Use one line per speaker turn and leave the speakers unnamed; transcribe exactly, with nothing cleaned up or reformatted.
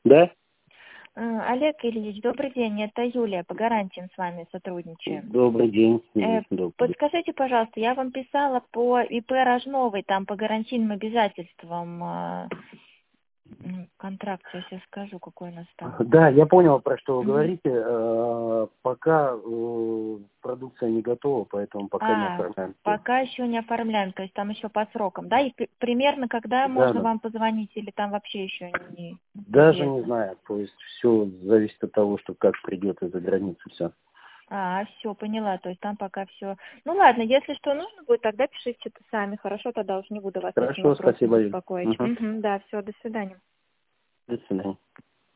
Да?
Э, Олег Ильич, добрый день, это Юлия, по гарантиям с вами сотрудничаем.
Добрый день.
Э,
Добрый день.
Подскажите, пожалуйста, я вам писала по ИП Рожновой, там по гарантийным обязательствам э, м, контракт, сейчас я скажу, какой у нас там.
Да, я понял, про что вы
Мгм.
говорите. Э, Пока э, продукция не готова, поэтому пока не
А,
оформляем.
пока еще не оформляем, то есть там еще по срокам, да? И при- примерно когда
Да,
можно
да.
вам позвонить или там вообще еще не
Даже не
известно?
знаю. То есть все зависит от того, что как придет из-за границы все.
А, все, поняла, то есть там пока все. Ну ладно, если что нужно будет, тогда пишите это сами. Хорошо, тогда уж не буду вас этим
Хорошо,
вопросом
спасибо, Юль.
беспокоить.
Мгм.
Угу, да, все, до свидания.
До свидания.